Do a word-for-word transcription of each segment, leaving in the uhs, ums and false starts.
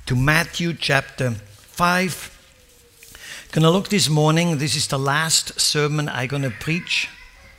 to Matthew chapter five. Gonna look this morning, this is the last sermon I'm gonna preach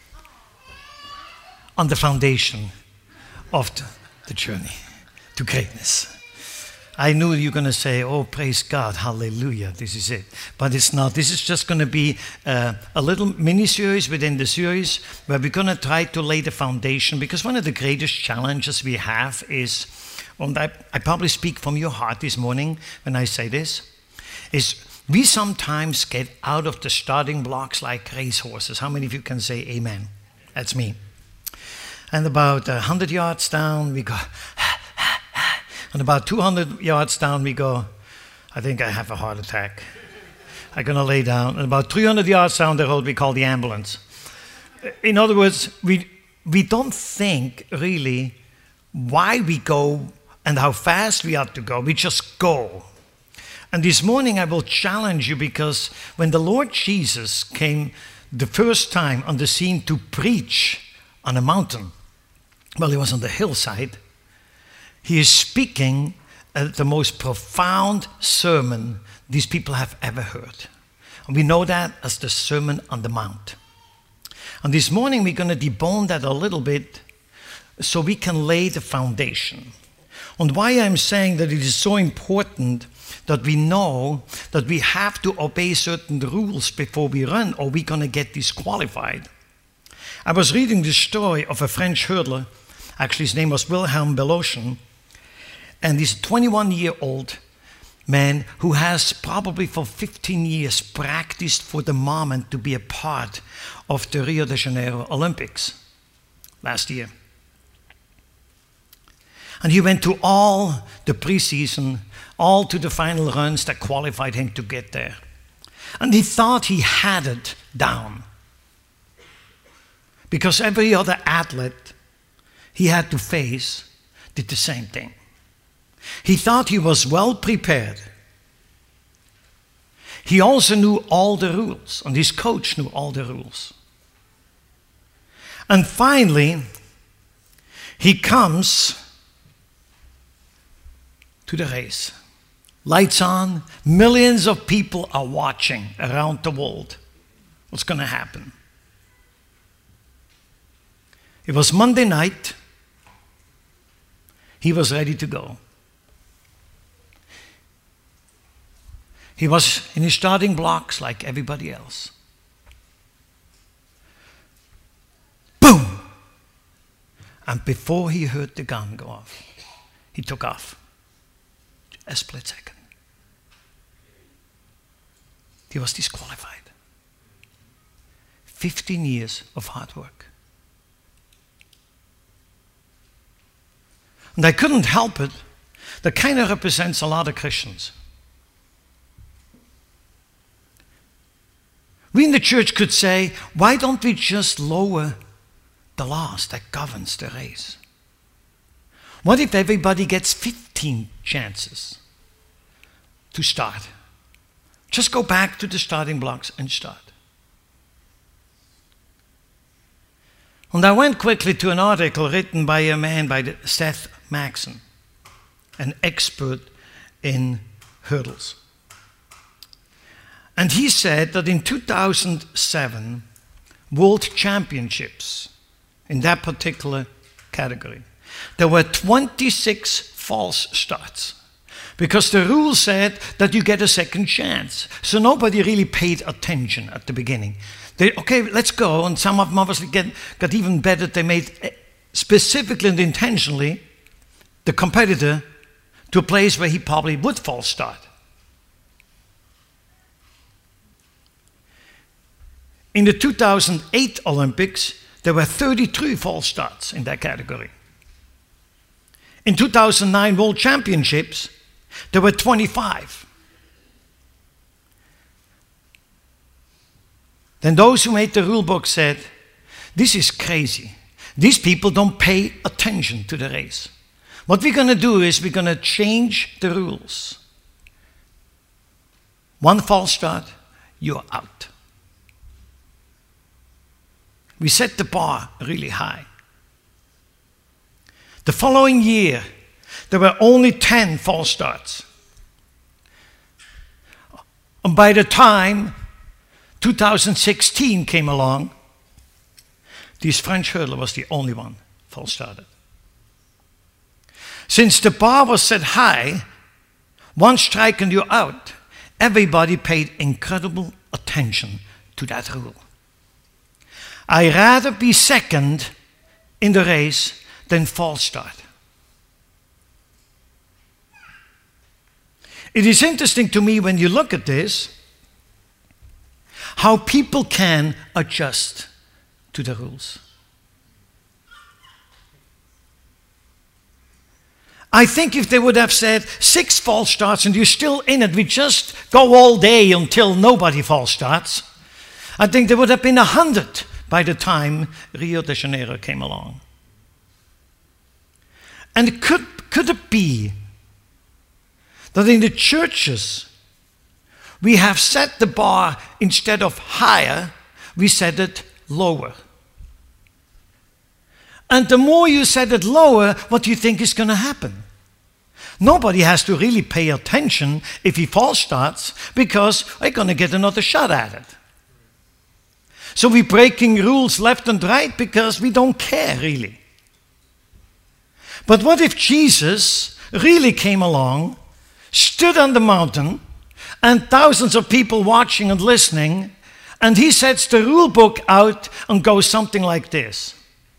on the foundation of the, the journey to greatness. I knew you were going to say, oh, praise God, hallelujah, this is it. But it's not. This is just going to be uh, a little mini-series within the series where we're going to try to lay the foundation, because one of the greatest challenges we have is, and I, I probably speak from your heart this morning when I say this, is we sometimes get out of the starting blocks like racehorses. How many of you can say amen? That's me. And about one hundred yards down, we go... And about two hundred yards down, we go, I think I have a heart attack. I'm going to lay down. And about three hundred yards down the road, we call the ambulance. In other words, we we don't think really why we go and how fast we have to go. We just go. And this morning, I will challenge you, because when the Lord Jesus came the first time on the scene to preach on a mountain, well, he was on the hillside. He is speaking uh, the most profound sermon these people have ever heard. And we know that as the Sermon on the Mount. And this morning we're going to debone that a little bit so we can lay the foundation. And why I'm saying that it is so important that we know that we have to obey certain rules before we run, or we're going to get disqualified. I was reading the story of a French hurdler. Actually, his name was Wilhelm Belocian. And he's a twenty-one-year-old man who has probably for fifteen years practiced for the moment to be a part of the Rio de Janeiro Olympics last year. And he went to all the preseason, all to the final runs that qualified him to get there. And he thought he had it down, because every other athlete he had to face did the same thing. He thought he was well prepared. He also knew all the rules, and his coach knew all the rules. And finally, he comes to the race. Lights on, millions of people are watching around the world. What's going to happen? It was Monday night. He was ready to go. He was in his starting blocks like everybody else. Boom! And before he heard the gun go off, he took off. A split second. He was disqualified. fifteen years of hard work. And I couldn't help it. That kind of represents a lot of Christians. We in the church could say, why don't we just lower the laws that governs the race? What if everybody gets fifteen chances to start? Just go back to the starting blocks and start. And I went quickly to an article written by a man by the Seth Maxon, an expert in hurdles. And he said that in two thousand seven, World Championships, in that particular category, there were twenty-six false starts, because the rule said that you get a second chance. So nobody really paid attention at the beginning. They, okay, let's go. And some of them obviously get, got even better. They made specifically and intentionally the competitor to a place where he probably would false start. In the two thousand eight Olympics, there were thirty-three false starts in that category. In two thousand nine World Championships, there were twenty-five. Then those who made the rule book said, this is crazy. These people don't pay attention to the race. What we're going to do is we're going to change the rules. One false start, you're out. We set the bar really high. The following year, there were only ten false starts. And by the time two thousand sixteen came along, this French hurdler was the only one false started. Since the bar was set high, one strike and you're out, everybody paid incredible attention to that rule. I'd rather be second in the race than false start. It is interesting to me when you look at this, how people can adjust to the rules. I think if they would have said six false starts and you're still in it, we just go all day until nobody false starts, I think there would have been a hundred by the time Rio de Janeiro came along. And could, could it be that in the churches we have set the bar, instead of higher, we set it lower? And the more you set it lower, what do you think is going to happen? Nobody has to really pay attention if he false starts, because they're going to get another shot at it. So we're breaking rules left and right because we don't care really. But what if Jesus really came along, stood on the mountain, and thousands of people watching and listening, and he sets the rule book out and goes something like this: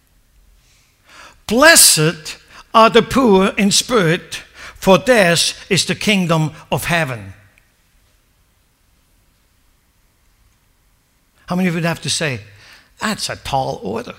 Blessed are the poor in spirit, for theirs is the kingdom of heaven. How many of you would have to say, that's a tall order?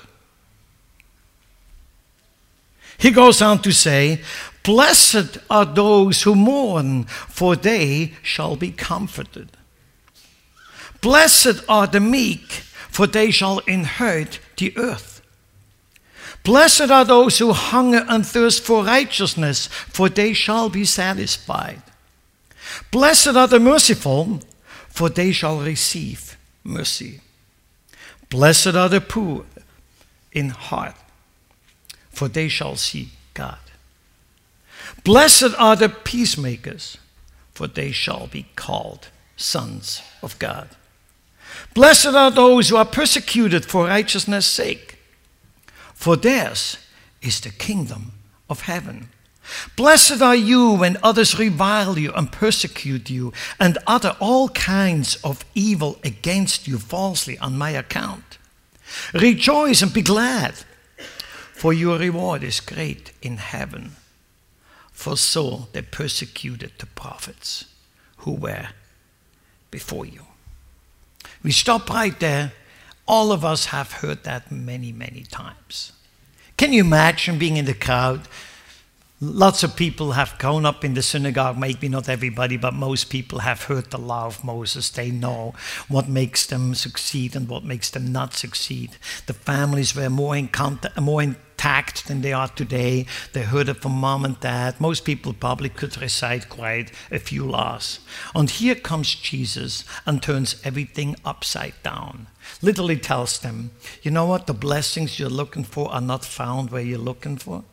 He goes on to say, blessed are those who mourn, for they shall be comforted. Blessed are the meek, for they shall inherit the earth. Blessed are those who hunger and thirst for righteousness, for they shall be satisfied. Blessed are the merciful, for they shall receive mercy. Blessed are the poor in heart, for they shall see God. Blessed are the peacemakers, for they shall be called sons of God. Blessed are those who are persecuted for righteousness' sake, for theirs is the kingdom of heaven. Blessed are you when others revile you and persecute you and utter all kinds of evil against you falsely on my account. Rejoice and be glad, for your reward is great in heaven. For so they persecuted the prophets who were before you. We stop right there. All of us have heard that many, many times. Can you imagine being in the crowd? Lots of people have grown up in the synagogue, maybe not everybody, but most people have heard the law of Moses. They know what makes them succeed and what makes them not succeed. The families were more in contact, more intact than they are today. They heard it from mom and dad. Most people probably could recite quite a few laws. And here comes Jesus and turns everything upside down. Literally tells them, you know what? The blessings you're looking for are not found where you're looking for.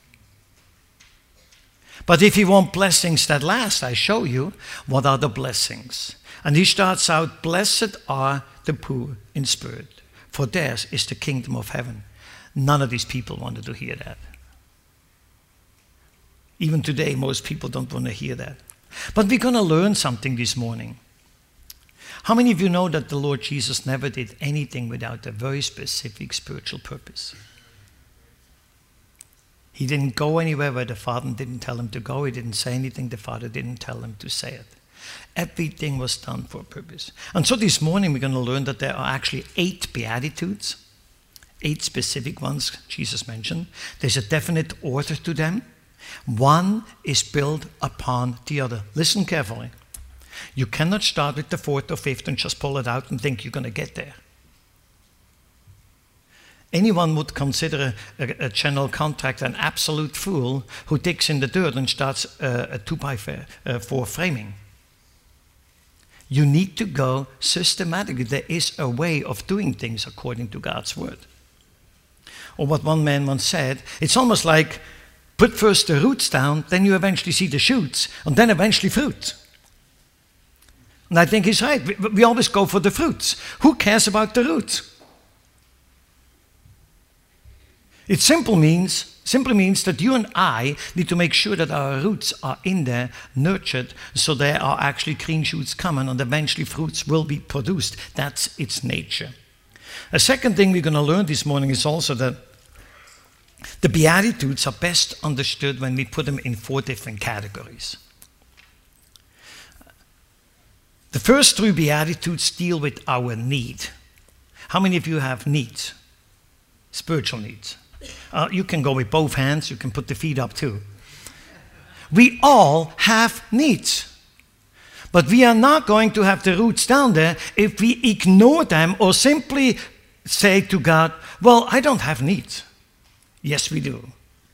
But if you want blessings that last, I show you what are the blessings. And he starts out, blessed are the poor in spirit, for theirs is the kingdom of heaven. None of these people wanted to hear that. Even today, most people don't want to hear that. But we're going to learn something this morning. How many of you know that the Lord Jesus never did anything without a very specific spiritual purpose? He didn't go anywhere where the Father didn't tell him to go. He didn't say anything the Father didn't tell him to say it. Everything was done for a purpose. And so this morning we're going to learn that there are actually eight Beatitudes, eight specific ones Jesus mentioned. There's a definite order to them. One is built upon the other. Listen carefully. You cannot start with the fourth or fifth and just pull it out and think you're going to get there. Anyone would consider a, a, a general contractor an absolute fool who digs in the dirt and starts a, a two by four framing. You need to go systematically. There is a way of doing things according to God's word. Or what one man once said, it's almost like put first the roots down, then you eventually see the shoots, and then eventually fruit. And I think he's right. We, we always go for the fruits. Who cares about the roots? It simple means, simply means that you and I need to make sure that our roots are in there, nurtured, so there are actually green shoots coming and eventually fruits will be produced. That's its nature. A second thing we're going to learn this morning is also that the Beatitudes are best understood when we put them in four different categories. The first three Beatitudes deal with our need. How many of you have needs? Spiritual needs. Uh, you can go with both hands. You can put the feet up too. We all have needs. But we are not going to have the roots down there if we ignore them or simply say to God, well, I don't have needs. Yes, we do.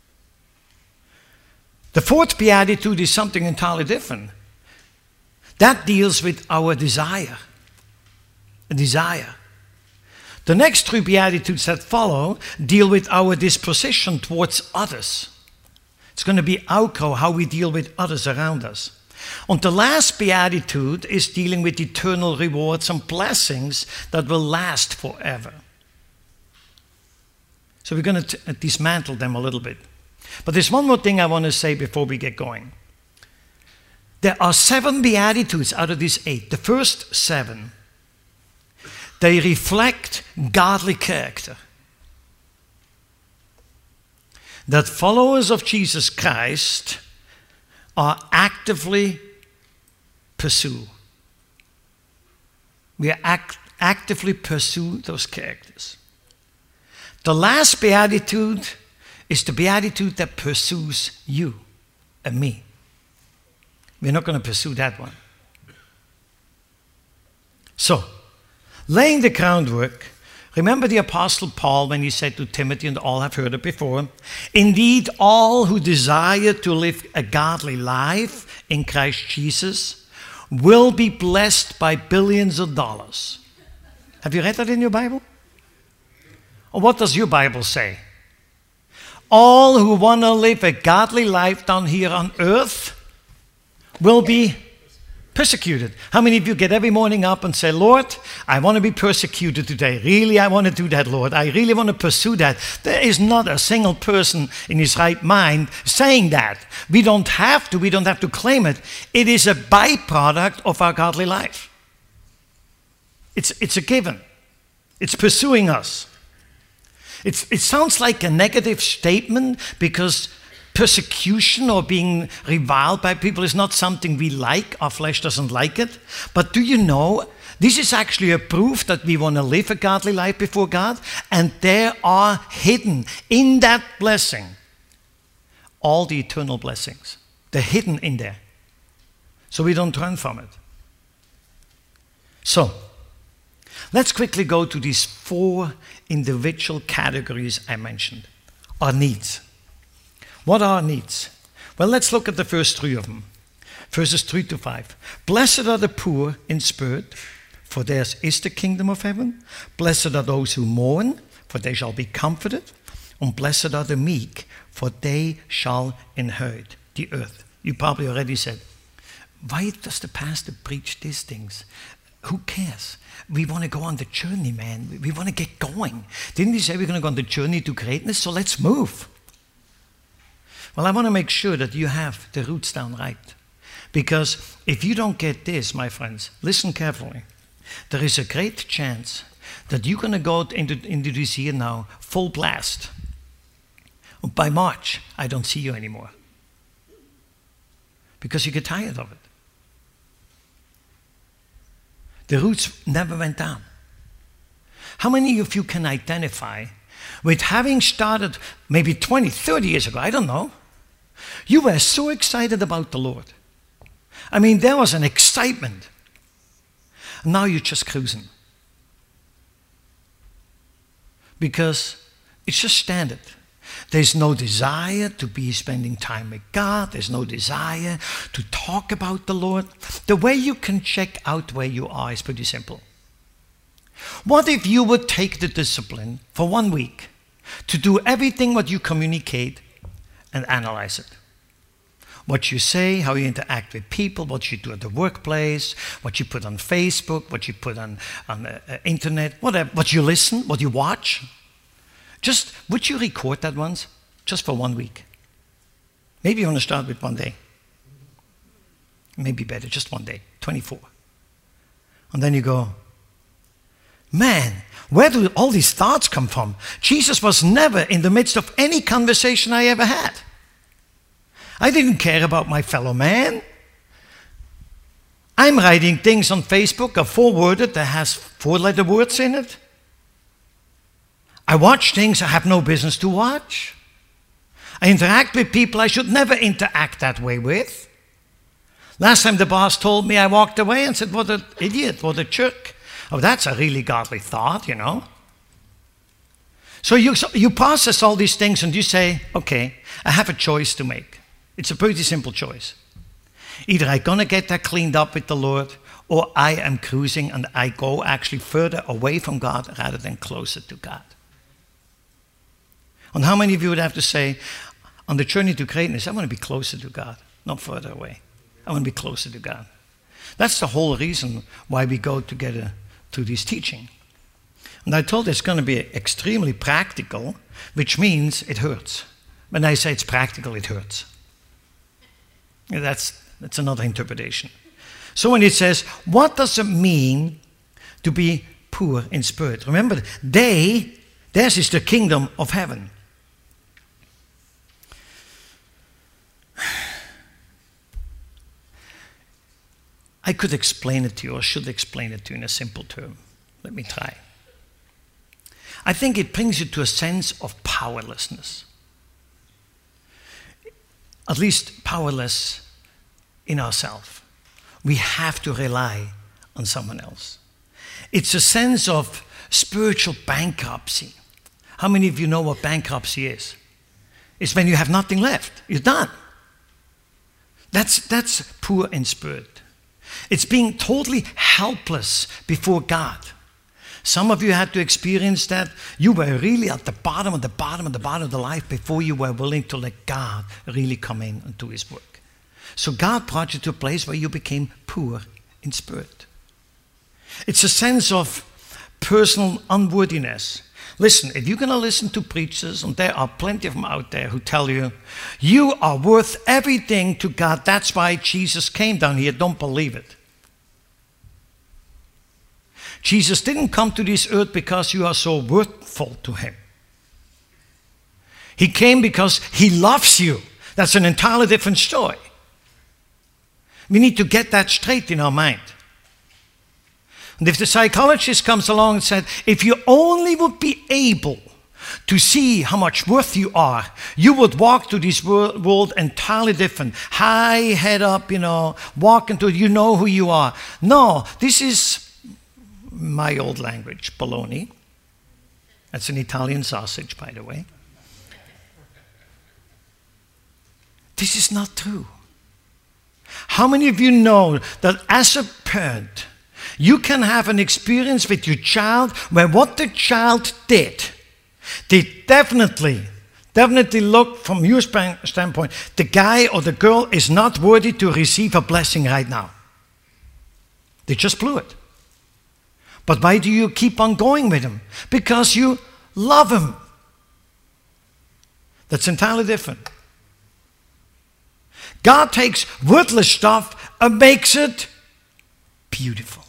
The fourth Beatitude is something entirely different. That deals with our desire. A desire. The next three Beatitudes that follow deal with our disposition towards others. It's going to be outgrow how we deal with others around us. And the last Beatitude is dealing with eternal rewards and blessings that will last forever. So we're going to dismantle them a little bit. But there's one more thing I want to say before we get going. There are seven Beatitudes out of these eight. The first seven, they reflect godly character. That followers of Jesus Christ are actively pursue. We act, actively pursue those characters. The last Beatitude is the Beatitude that pursues you and me. We're not going to pursue that one. So, laying the groundwork, remember the Apostle Paul when he said to Timothy, and all have heard it before, indeed all who desire to live a godly life in Christ Jesus will be blessed by billions of dollars. Have you read that in your Bible? Or what does your Bible say? All who want to live a godly life down here on earth will be persecuted. How many of you get every morning up and say, Lord, I want to be persecuted today. Really, I want to do that, Lord. I really want to pursue that. There is not a single person in his right mind saying that. We don't have to. We don't have to claim it. It is a byproduct of our godly life. It's, it's a given. It's pursuing us. It's, it sounds like a negative statement because persecution or being reviled by people is not something we like. Our flesh doesn't like it. But do you know, this is actually a proof that we want to live a godly life before God. And there are hidden in that blessing all the eternal blessings. They're hidden in there. So we don't run from it. So, let's quickly go to these four individual categories I mentioned. Our needs. What are our needs? Well, let's look at the first three of them. Verses three to five. Blessed are the poor in spirit, for theirs is the kingdom of heaven. Blessed are those who mourn, for they shall be comforted. And blessed are the meek, for they shall inherit the earth. You probably already said, why does the pastor preach these things? Who cares? We want to go on the journey, man. We want to get going. Didn't he say we're going to go on the journey to greatness? So let's move. Well, I want to make sure that you have the roots down right. Because if you don't get this, my friends, listen carefully. There is a great chance that you're going to go into, into this year now full blast. By March, I don't see you anymore. Because you get tired of it. The roots never went down. How many of you can identify with having started maybe twenty, thirty years ago? I don't know. You were so excited about the Lord. I mean, there was an excitement. Now you're just cruising. Because it's just standard. There's no desire to be spending time with God. There's no desire to talk about the Lord. The way you can check out where you are is pretty simple. What if you would take the discipline for one week to do everything what you communicate and analyze it? What you say, how you interact with people, what you do at the workplace, what you put on Facebook, what you put on, on the uh, internet, whatever, what you listen, what you watch. Just, would you record that once? Just for one week. Maybe you want to start with one day. Maybe better, just one day, twenty-four. And then you go, man, where do all these thoughts come from? Jesus was never in the midst of any conversation I ever had. I didn't care about my fellow man. I'm writing things on Facebook, are forwarded, that has four-letter words in it. I watch things I have no business to watch. I interact with people I should never interact that way with. Last time the boss told me, I walked away and said, what an idiot, what a jerk. Oh, that's a really godly thought, you know. So you, so you process all these things and you say, okay, I have a choice to make. It's a pretty simple choice. Either I'm going to get that cleaned up with the Lord, or I am cruising and I go actually further away from God rather than closer to God. And how many of you would have to say, on the journey to greatness, I want to be closer to God, not further away. I want to be closer to God. That's the whole reason why we go together to this teaching. And I told you it's going to be extremely practical, which means it hurts. When I say it's practical, it hurts. That's, that's another interpretation. So when it says, what does it mean to be poor in spirit? Remember, they, theirs is the kingdom of heaven. I could explain it to you, or should explain it to you in a simple term. Let me try. I think it brings you to a sense of powerlessness. At least powerless in ourselves. We have to rely on someone else. It's a sense of spiritual bankruptcy. How many of you know what bankruptcy is? It's when you have nothing left. You're done. That's, that's poor in spirit. It's being totally helpless before God. Some of you had to experience that. You were really at the bottom of the bottom of the bottom of the life before you were willing to let God really come in and do his work. So God brought you to a place where you became poor in spirit. It's a sense of personal unworthiness. Listen, if you're going to listen to preachers, and there are plenty of them out there who tell you, you are worth everything to God, that's why Jesus came down here, don't believe it. Jesus didn't come to this earth because you are so worthful to him. He came because he loves you. That's an entirely different story. We need to get that straight in our mind. And if the psychologist comes along and said, if you only would be able to see how much worth you are, you would walk through this world, world entirely different. High, head up, you know, walk into it, you know who you are. No, this is my old language, baloney. That's an Italian sausage, by the way. This is not true. How many of you know that as a parent, you can have an experience with your child where what the child did, they definitely, definitely look from your standpoint, the guy or the girl is not worthy to receive a blessing right now. They just blew it. But why do you keep on going with him? Because you love him. That's entirely different. God takes worthless stuff and makes it beautiful.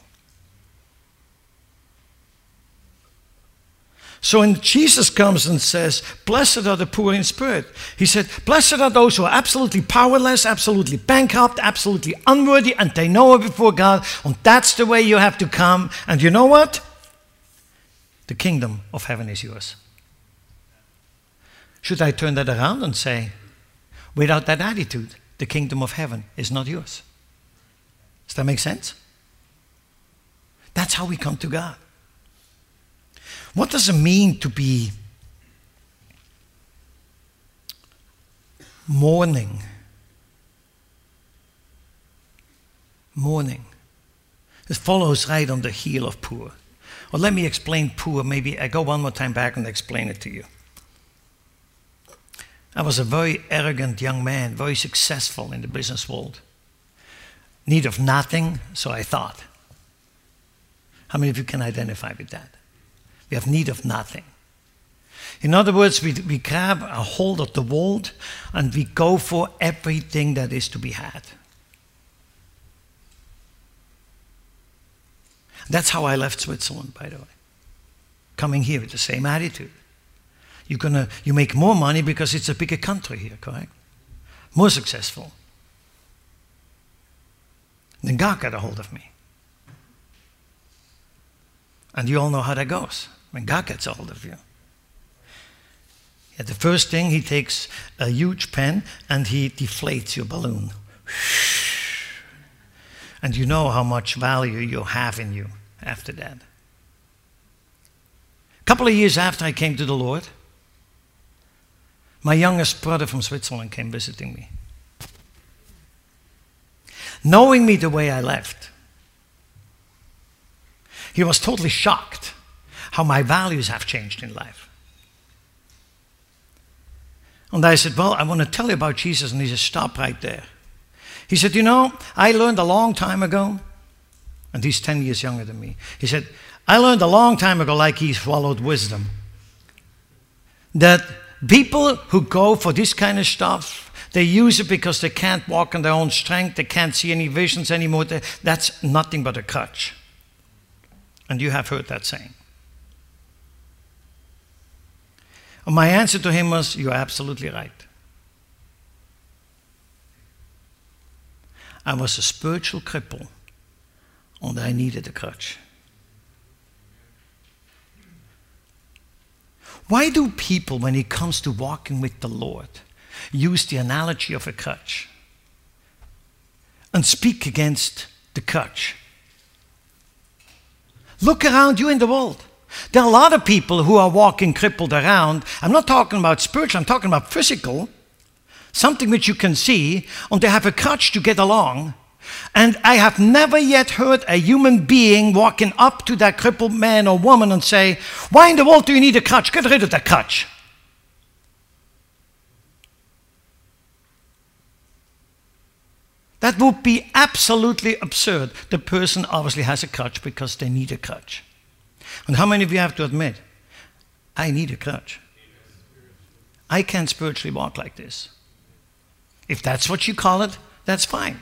So when Jesus comes and says, blessed are the poor in spirit, he said, blessed are those who are absolutely powerless, absolutely bankrupt, absolutely unworthy, and they know it before God, and that's the way you have to come. And you know what? The kingdom of heaven is yours. Should I turn that around and say, without that attitude, the kingdom of heaven is not yours? Does that make sense? That's how we come to God. What does it mean to be mourning? Mourning. It follows right on the heel of poor. Well, let me explain poor. Maybe I go one more time back and explain it to you. I was a very arrogant young man, very successful in the business world. Need of nothing, so I thought. How many of you can identify with that? We have need of nothing. In other words, we, we grab a hold of the world and we go for everything that is to be had. That's how I left Switzerland, by the way. Coming here with the same attitude. You're gonna, you make more money because it's a bigger country here, correct? More successful. Then God got a hold of me. And you all know how that goes when God gets a hold of you. Yeah, the first thing, he takes a huge pen and he deflates your balloon. And you know how much value you have in you after that. A couple of years after I came to the Lord, my youngest brother from Switzerland came visiting me. Knowing me the way I left, he was totally shocked how my values have changed in life. And I said, well, I want to tell you about Jesus. And he said, stop right there. He said, you know, I learned a long time ago, and he's ten years younger than me. He said, I learned a long time ago, like he swallowed wisdom, that people who go for this kind of stuff, they use it because they can't walk on their own strength, they can't see any visions anymore. That's nothing but a crutch. And you have heard that saying. And my answer to him was, you're absolutely right. I was a spiritual cripple, and I needed a crutch. Why do people, when it comes to walking with the Lord, use the analogy of a crutch and speak against the crutch? Look around you in the world. There are a lot of people who are walking crippled around. I'm not talking about spiritual, I'm talking about physical. Something which you can see, and they have a crutch to get along. And I have never yet heard a human being walking up to that crippled man or woman and say, why in the world do you need a crutch? Get rid of that crutch. That would be absolutely absurd. The person obviously has a crutch because they need a crutch. And how many of you have to admit, I need a crutch? I can't spiritually walk like this. If that's what you call it, that's fine.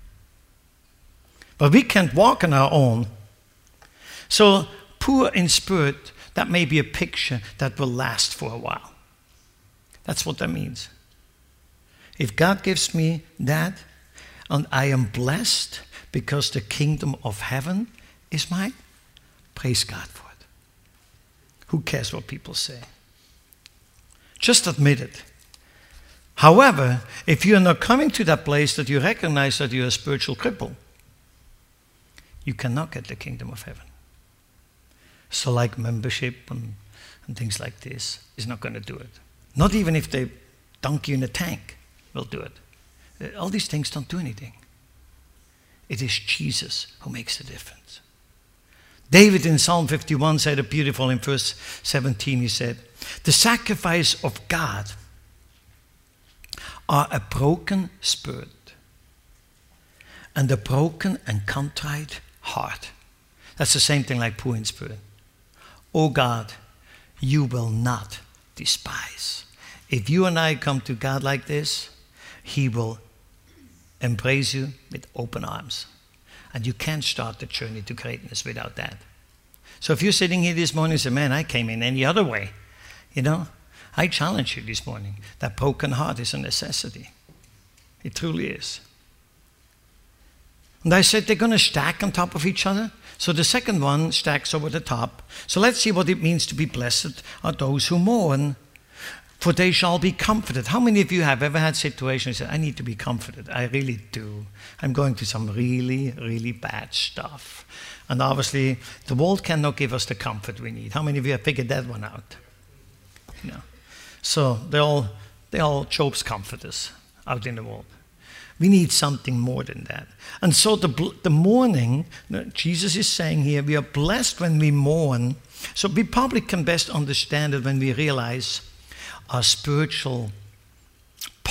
But we can't walk on our own. So poor in spirit, that may be a picture that will last for a while. That's what that means. If God gives me that, and I am blessed because the kingdom of heaven is mine, praise God for it. Who cares what people say? Just admit it. However, if you are not coming to that place that you recognize that you're a spiritual cripple, you cannot get the kingdom of heaven. So like membership and, and things like this is not going to do it. Not even if they dunk you in a tank will do it. All these things don't do anything. It is Jesus who makes the difference. David in Psalm fifty-one said it beautiful in verse seventeen. He said, the sacrifice of God are a broken spirit and a broken and contrite heart. That's the same thing like poor in spirit. Oh God, you will not despise. If you and I come to God like this, he will embrace you with open arms. And you can't start the journey to greatness without that. So if you're sitting here this morning and say, man, I came in any other way, you know, I challenge you this morning. That broken heart is a necessity. It truly is. And I said they're going to stack on top of each other. So the second one stacks over the top. So let's see what it means to be blessed are those who mourn, for they shall be comforted. How many of you have ever had situations you say, I need to be comforted? I really do. I'm going through some really, really bad stuff. And obviously, the world cannot give us the comfort we need. How many of you have figured that one out? You know. So they're all, they're all Job's comforters out in the world. We need something more than that. And so the, the mourning, Jesus is saying here, we are blessed when we mourn. So we probably can best understand it when we realize our spiritual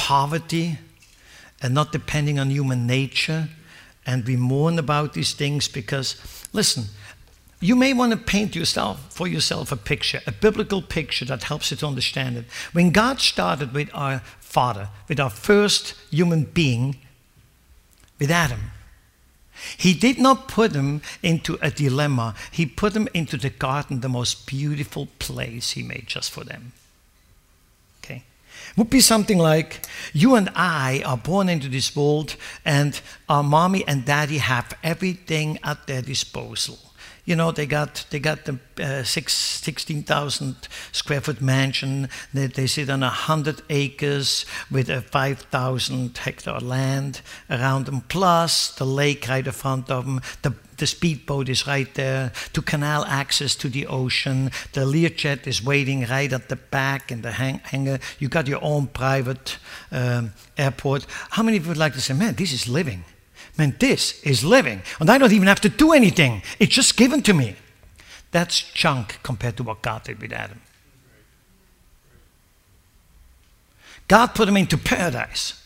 poverty and not depending on human nature. And we mourn about these things because, listen, you may want to paint yourself for yourself a picture, a biblical picture that helps you to understand it. When God started with our Father, with our first human being, with Adam, He did not put him into a dilemma. He put him into the garden, the most beautiful place He made just for them. Okay? It would be something like, you and I are born into this world, and our mommy and daddy have everything at their disposal. You know, they got they got the uh, six, sixteen thousand square foot mansion. They, they sit on one hundred acres with a five thousand hectare land around them, plus the lake right in front of them. The, the speedboat is right there, to canal access to the ocean. The Learjet is waiting right at the back in the hang- hangar. You got your own private um, airport. How many of you would like to say, man, this is living? Man, this is living. And I don't even have to do anything. It's just given to me. That's junk compared to what God did with Adam. God put him into paradise.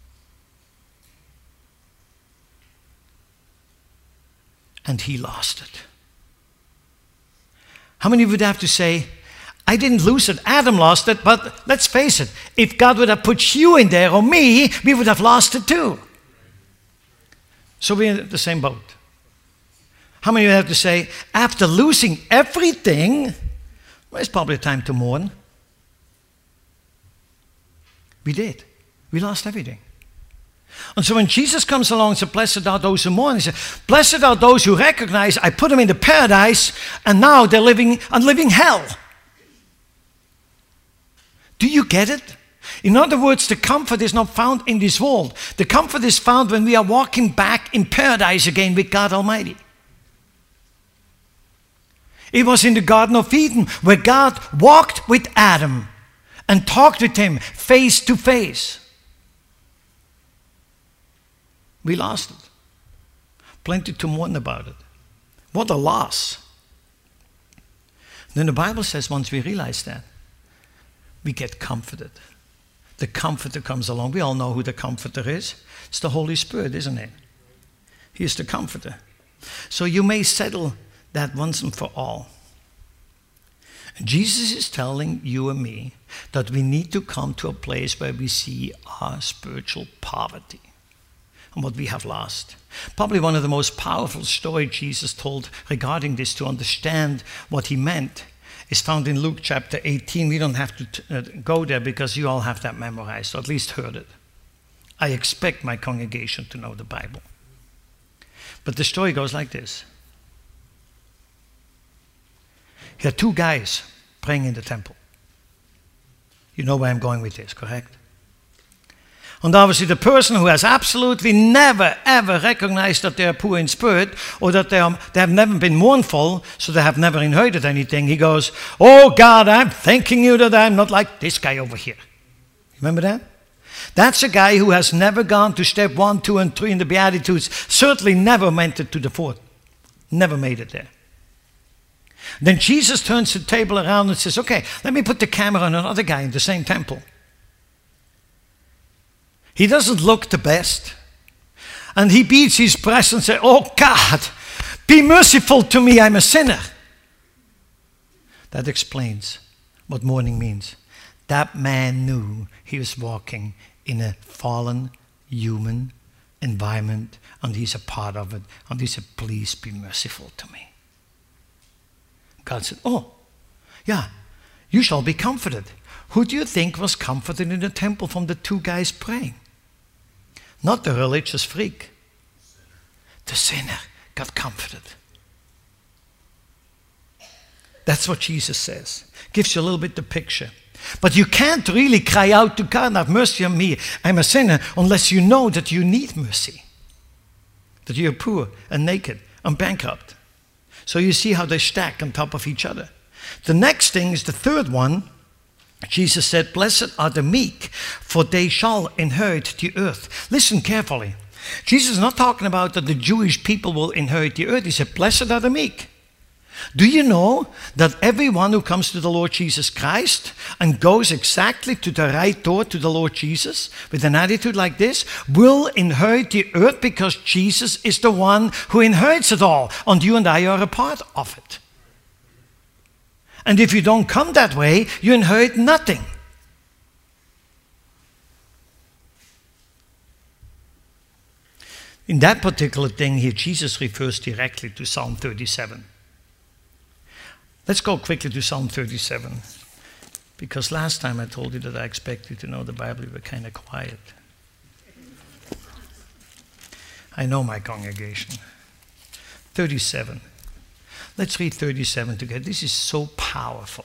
And he lost it. How many would have to say, I didn't lose it, Adam lost it, but let's face it, if God would have put you in there or me, we would have lost it too. So we're in the same boat. How many of you have to say, after losing everything, well, it's probably time to mourn? We did. We lost everything. And so when Jesus comes along and says, blessed are those who mourn, he says, blessed are those who recognize I put them into paradise and now they're living and living hell. Do you get it? In other words, the comfort is not found in this world. The comfort is found when we are walking back in paradise again with God Almighty. It was in the Garden of Eden where God walked with Adam and talked with him face to face. We lost it. Plenty to mourn about it. What a loss. Then the Bible says once we realize that, we get comforted. The Comforter comes along. We all know who the Comforter is. It's the Holy Spirit, isn't it? He is the Comforter. So you may settle that once and for all. Jesus is telling you and me that we need to come to a place where we see our spiritual poverty and what we have lost. Probably one of the most powerful stories Jesus told regarding this to understand what he meant is found in Luke chapter eighteen. We don't have to t- uh, go there because you all have that memorized, or at least heard it. I expect my congregation to know the Bible. But the story goes like this. Here are two guys praying in the temple. You know where I'm going with this, correct? And obviously the person who has absolutely never, ever recognized that they are poor in spirit, or that they, are, they have never been mournful, so they have never inherited anything, he goes, oh God, I'm thanking you that I'm not like this guy over here. Remember that? That's a guy who has never gone to step one, two, and three in the Beatitudes, certainly never meant it to the fourth. Never made it there. Then Jesus turns the table around and says, okay, let me put the camera on another guy in the same temple. He doesn't look the best. And he beats his breast and says, oh God, be merciful to me, I'm a sinner. That explains what mourning means. That man knew he was walking in a fallen human environment, and he's a part of it, and he said, please be merciful to me. God said, oh, yeah, you shall be comforted. Who do you think was comforted in the temple from the two guys praying? Not the religious freak. The sinner got comforted. That's what Jesus says. Gives you a little bit the picture. But you can't really cry out to God, have mercy on me, I'm a sinner, unless you know that you need mercy. That you're poor and naked and bankrupt. So you see how they stack on top of each other. The next thing is the third one. Jesus said, blessed are the meek, for they shall inherit the earth. Listen carefully. Jesus is not talking about that the Jewish people will inherit the earth. He said, blessed are the meek. Do you know that everyone who comes to the Lord Jesus Christ and goes exactly to the right door to the Lord Jesus with an attitude like this will inherit the earth, because Jesus is the one who inherits it all, and you and I are a part of it. And if you don't come that way, you inherit nothing. In that particular thing here, Jesus refers directly to Psalm thirty-seven. Let's go quickly to Psalm thirty-seven, because last time I told you that I expect you to know the Bible. You were kind of quiet. I know my congregation. thirty-seven. Let's read thirty-seven together. This is so powerful.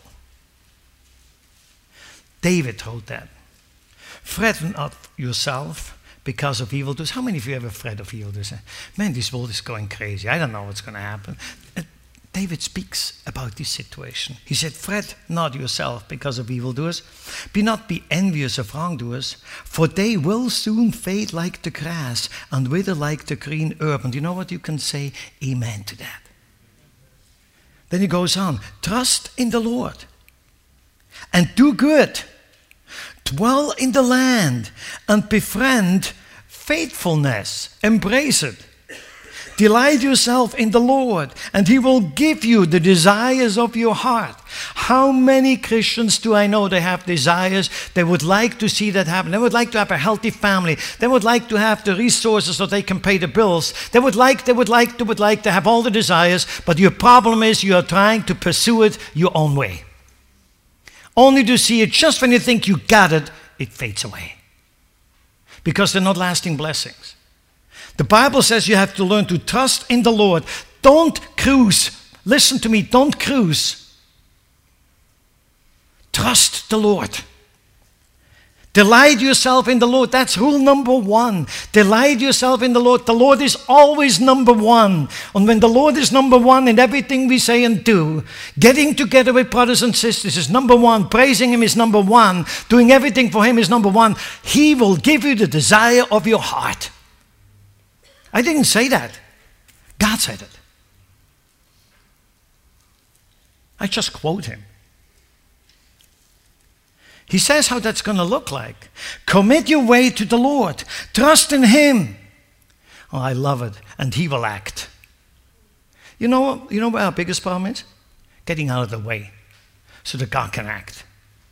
David wrote that. Fret not yourself because of evildoers. How many of you ever fret of evildoers? Man, this world is going crazy. I don't know what's going to happen. David speaks about this situation. He said, fret not yourself because of evildoers. Be not be envious of wrongdoers, for they will soon fade like the grass and wither like the green herb. And you know what? You can say amen to that. Then he goes on, trust in the Lord and do good. Dwell in the land and befriend faithfulness. Embrace it. Delight yourself in the Lord, and He will give you the desires of your heart. How many Christians do I know they have desires? They would like to see that happen. They would like to have a healthy family. They would like to have the resources so they can pay the bills. They would like, they would like, they would like to have all the desires, but your problem is you are trying to pursue it your own way. Only to see it just when you think you got it, it fades away. Because they're not lasting blessings. The Bible says you have to learn to trust in the Lord. Don't cruise. Listen to me, don't cruise. Trust the Lord. Delight yourself in the Lord. That's rule number one. Delight yourself in the Lord. The Lord is always number one. And when the Lord is number one in everything we say and do, getting together with brothers and sisters is number one. Praising Him is number one. Doing everything for Him is number one. He will give you the desire of your heart. I didn't say that. God said it. I just quote Him. He says how that's going to look like. Commit your way to the Lord. Trust in Him. Oh, I love it. And He will act. You know, you know what our biggest problem is? Getting out of the way so that God can act.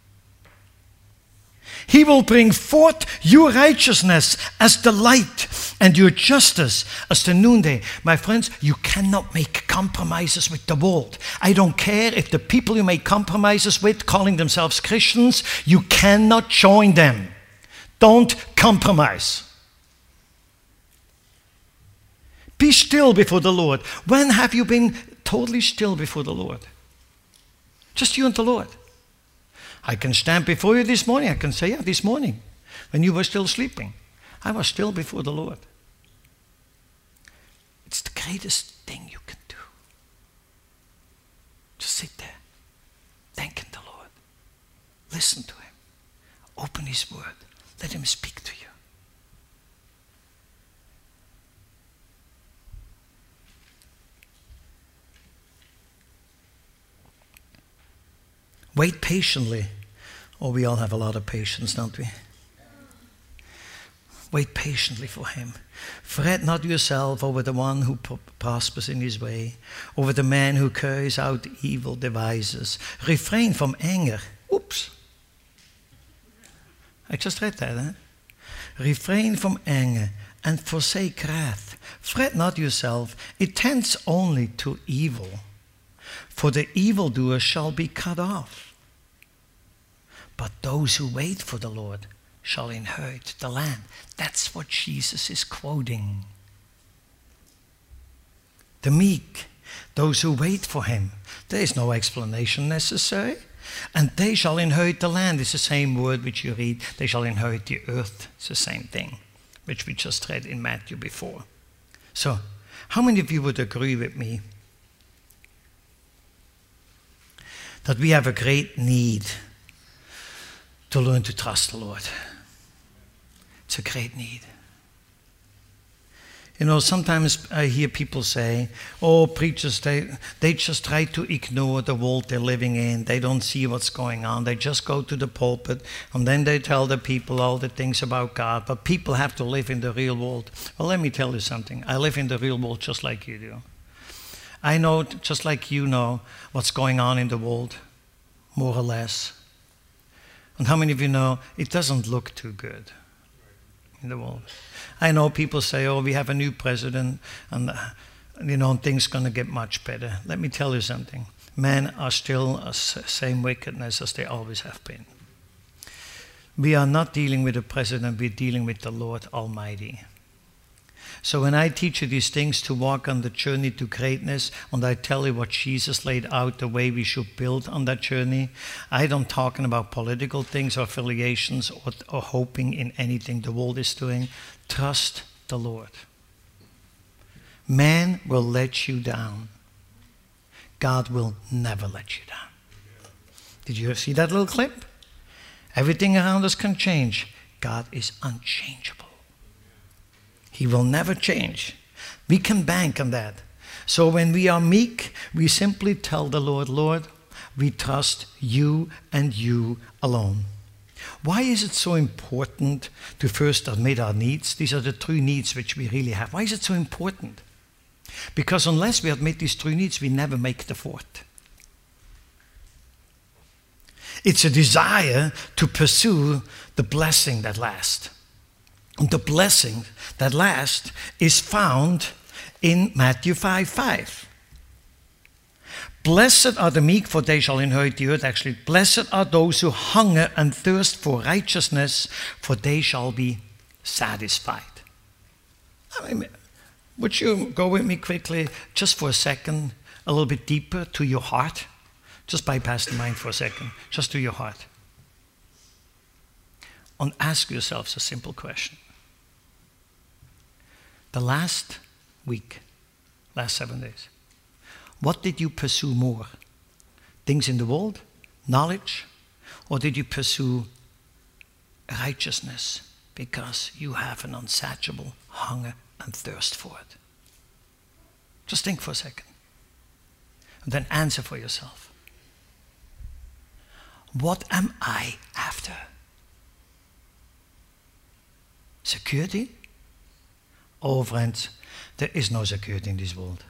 He will bring forth your righteousness as the light and your justice as the noonday. My friends, you cannot make compromises with the world. I don't care if the people you make compromises with, calling themselves Christians, you cannot join them. Don't compromise. Be still before the Lord. When have you been totally still before the Lord? Just you and the Lord. I can stand before you this morning. I can say, yeah, this morning, when you were still sleeping, I was still before the Lord. It's the greatest thing you can do. Just sit there, thanking the Lord. Listen to Him. Open His Word. Let Him speak to you. Wait patiently. Oh, we all have a lot of patience, don't we? Wait patiently for Him. Fret not yourself over the one who prospers in his way, over the man who carries out evil devices. Refrain from anger. Oops. I just read that, huh? Refrain from anger and forsake wrath. Fret not yourself. It tends only to evil. For the evildoer shall be cut off. But those who wait for the Lord shall inherit the land. That's what Jesus is quoting. The meek, those who wait for Him. There is no explanation necessary. And they shall inherit the land. It's the same word which you read. They shall inherit the earth. It's the same thing, which we just read in Matthew before. So, how many of you would agree with me that we have a great need to learn to trust the Lord? It's a great need. You know, sometimes I hear people say, oh, preachers, they, they just try to ignore the world they're living in. They don't see what's going on. They just go to the pulpit, and then they tell the people all the things about God. But people have to live in the real world. Well, let me tell you something. I live in the real world just like you do. I know, just like you know, what's going on in the world, more or less. And how many of you know it doesn't look too good in the world? I know people say, oh, we have a new president, and, uh, you know, things going to get much better. Let me tell you something. Men are still the same wickedness as they always have been. We are not dealing with the president, we're dealing with the Lord Almighty. So when I teach you these things to walk on the journey to greatness, and I tell you what Jesus laid out, the way we should build on that journey, I don't talking about political things or affiliations or, or hoping in anything the world is doing. Trust the Lord. Man will let you down. God will never let you down. Did you see that little clip? Everything around us can change. God is unchangeable. He will never change. We can bank on that. So when we are meek, we simply tell the Lord, Lord, we trust you and you alone. Why is it so important to first admit our needs? These are the three needs which we really have. Why is it so important? Because unless we admit these three needs, we never make the fourth. It's a desire to pursue the blessing that lasts. And the blessing that lasts is found in Matthew five five. Blessed are the meek, for they shall inherit the earth. Actually, blessed are those who hunger and thirst for righteousness, for they shall be satisfied. I mean, would you go with me quickly, just for a second, a little bit deeper to your heart? Just bypass the mind for a second, just to your heart. And ask yourselves a simple question. The last week, last seven days, what did you pursue more? Things in the world, knowledge, or did you pursue righteousness because you have an unsatiable hunger and thirst for it? Just think for a second. And then answer for yourself. What am I after? Security? Oh, friends, there is no security in this world.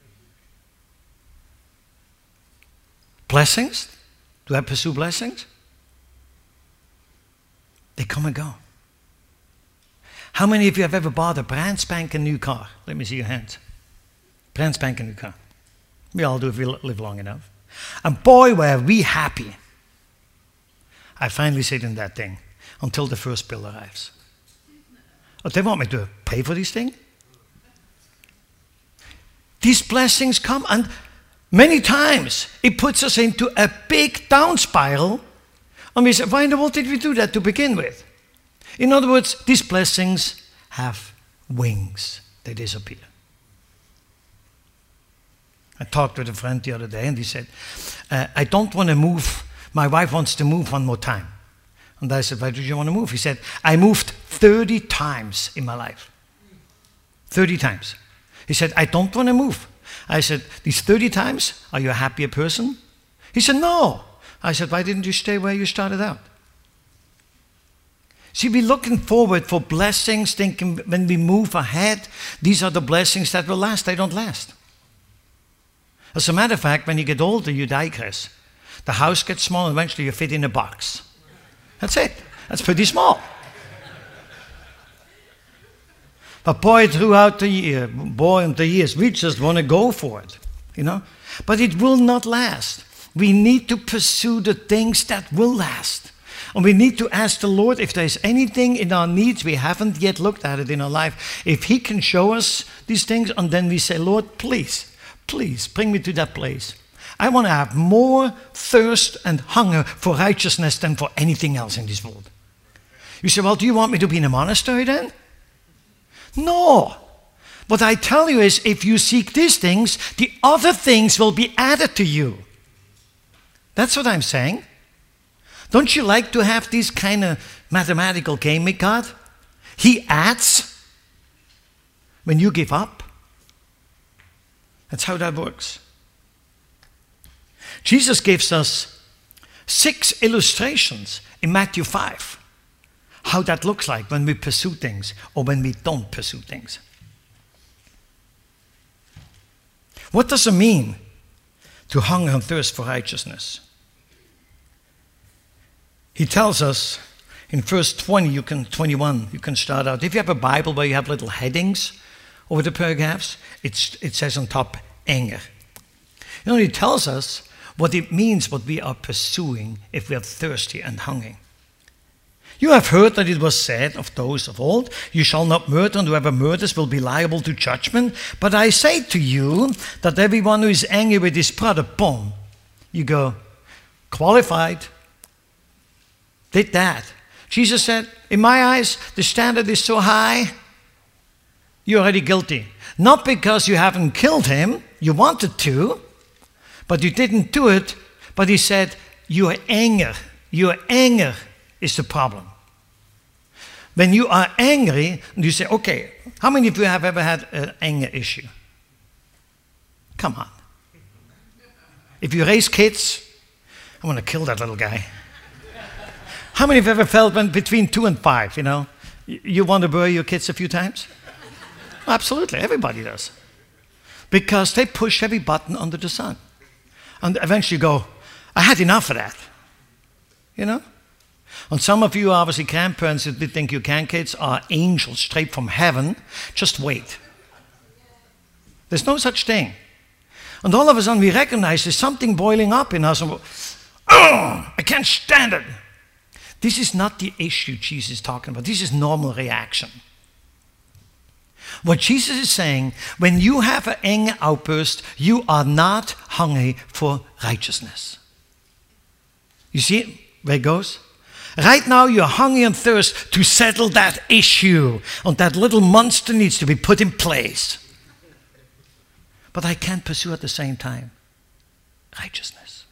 Blessings? Do I pursue blessings? They come and go. How many of you have ever bought a brand spanking new car? Let me see your hands. Brand spanking new car. We all do if we live long enough. And boy, were we happy. I finally sit in that thing until the first bill arrives. Oh, they want me to pay for this thing? These blessings come, and many times it puts us into a big down spiral. And we say, why in the world did we do that to begin with? In other words, these blessings have wings. They disappear. I talked with a friend the other day, and he said, uh, I don't want to move. My wife wants to move one more time. And I said, why do you want to move? He said, I moved thirty times in my life. thirty times. He said, I don't want to move. I said, these thirty times, are you a happier person? He said, no. I said, why didn't you stay where you started out? See, we're looking forward for blessings, thinking when we move ahead, these are the blessings that will last. They don't last. As a matter of fact, when you get older, you digress. The house gets small, and eventually you fit in a box. That's it. That's pretty small. But boy, throughout the year, boy, in the years, we just want to go for it, you know. But it will not last. We need to pursue the things that will last. And we need to ask the Lord if there's anything in our needs we haven't yet looked at it in our life. If He can show us these things, and then we say, Lord, please, please bring me to that place. I want to have more thirst and hunger for righteousness than for anything else in this world. You say, well, do you want me to be in a monastery then? No. What I tell you is, if you seek these things, the other things will be added to you. That's what I'm saying. Don't you like to have this kind of mathematical game with God? He adds. when you give up. That's how that works. Jesus gives us six illustrations in Matthew five, how that looks like when we pursue things or when we don't pursue things. What does it mean to hunger and thirst for righteousness? He tells us in verse twenty, you can, twenty-one, you can start out. If you have a Bible where you have little headings over the paragraphs, it's, it says on top, anger. You know, he tells us what it means, what we are pursuing if we are thirsty and hungry. You have heard that it was said of those of old, you shall not murder, and whoever murders will be liable to judgment. But I say to you that everyone who is angry with his brother, boom, you go, qualified, did that. Jesus said, in my eyes, the standard is so high, you're already guilty. Not because you haven't killed him, you wanted to, but you didn't do it. But he said, your anger, your anger is the problem. When you are angry, and you say, okay, how many of you have ever had an anger issue? Come on. If you raise kids, I want to kill that little guy. How many of you ever felt when between two and five, you know, you want to bury your kids a few times? Absolutely, everybody does. Because they push every button under the sun. And eventually you go, I had enough of that. You know? And some of you, obviously grandparents who think your grandkids are angels straight from heaven, just wait. There's no such thing. And all of a sudden we recognize there's something boiling up in us. And we're, oh, I can't stand it. This is not the issue Jesus is talking about. This is normal reaction. What Jesus is saying, when you have an anger outburst, you are not hungry for righteousness. You see where it goes? Right now you're hungry and thirst to settle that issue. And that little monster needs to be put in place. But I can't pursue at the same time righteousness.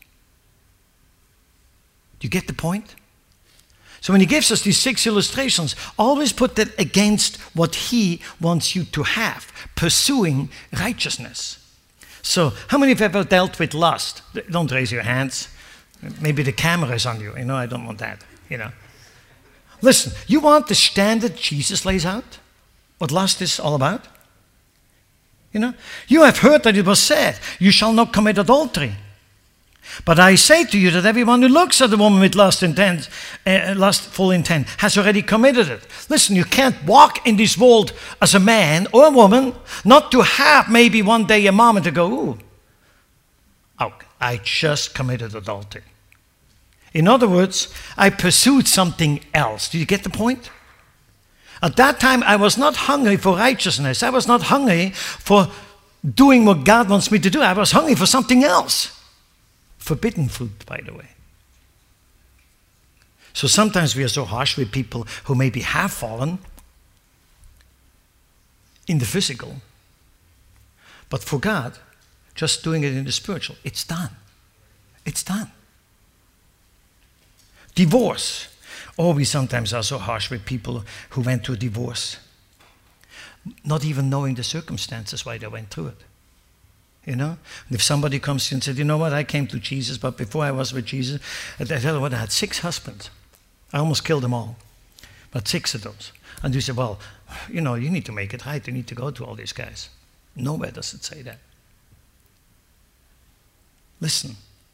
Do you get the point? So when he gives us these six illustrations, always put that against what he wants you to have, pursuing righteousness. So how many of you have ever dealt with lust? Don't raise your hands. Maybe the camera is on you. You know, I don't want that. You know. Listen, you want the standard Jesus lays out? What lust is all about? You know, you have heard that it was said, you shall not commit adultery. But I say to you that everyone who looks at a woman with lust intent, uh, lustful intent has already committed it. Listen, you can't walk in this world as a man or a woman, not to have maybe one day a moment to go, ooh, oh, I just committed adultery. In other words, I pursued something else. Do you get the point? At that time, I was not hungry for righteousness. I was not hungry for doing what God wants me to do. I was hungry for something else. Forbidden fruit, by the way. So sometimes we are so harsh with people who maybe have fallen in the physical. But for God, just doing it in the spiritual, it's done. It's done. Divorce. Oh, we sometimes are so harsh with people who went through divorce, not even knowing the circumstances why they went through it. You know, and if somebody comes to you and said, you know what, I came to Jesus, but before I was with Jesus, I tell you what, I had six husbands. I almost killed them all, but six of those. And you say, well, you know, you need to make it right. You need to go to all these guys. Nowhere does it say that. Listen.